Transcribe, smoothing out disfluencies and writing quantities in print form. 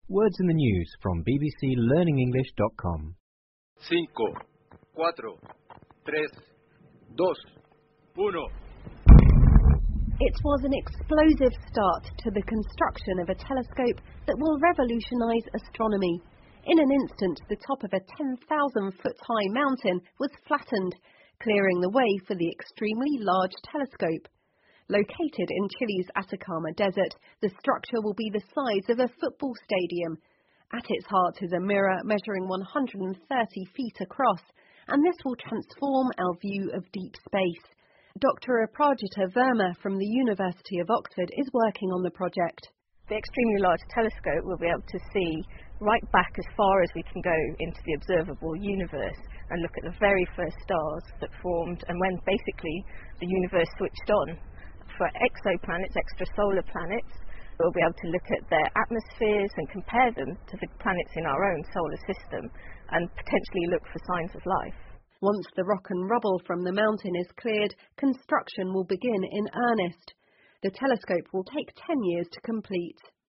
Words in the news from bbclearningenglish.com. 5, 4, 3, 2, 1. It was an explosive start to the construction of a telescope that will revolutionise astronomy. In an instant, the top of a 10,000-foot-high mountain was flattened, clearing the way for the extremely large telescope. Located in Chile's Atacama Desert, the structure will be the size of a football stadium. At its heart is a mirror measuring 130 feet across, and this will transform our view of deep space. Dr. Aprajita Verma from the University of Oxford is working on the project. The extremely large telescope will be able to see right back as far as we can go into the observable universe and look at the very first stars that formed and when basically the universe switched on. For exoplanets, extrasolar planets, we'll be able to look at their atmospheres and compare them to the planets in our own solar system and potentially look for signs of life. Once the rock and rubble from the mountain is cleared, construction will begin in earnest. The telescope will take 10 years to complete.